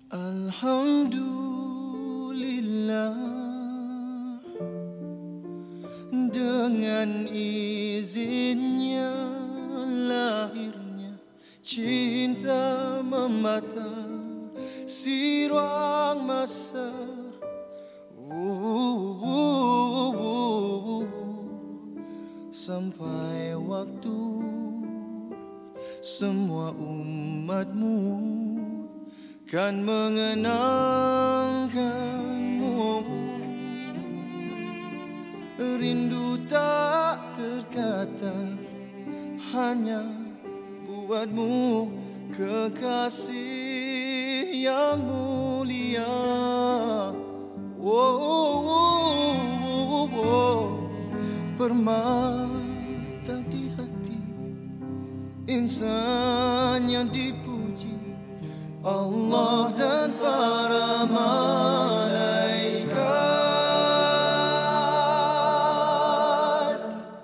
Alhamdulillah, dengan izinnya lahirnya cinta membata si ruang masa. Sampai waktu semua umatmu kan mengenangkanmu. Rindu tak terkata hanya buatmu, kekasih yang mulia. Permata di hati insan yang dipuji Allah dan para malaikat.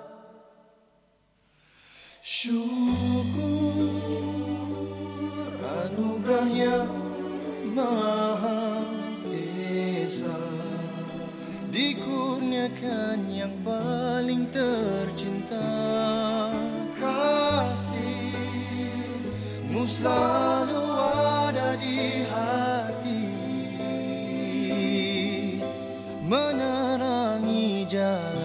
Syukur anugerah yang Maha Esa, dikurniakan yang paling tercinta. Kasih-Mu selalu ada di hati, menerangi jalan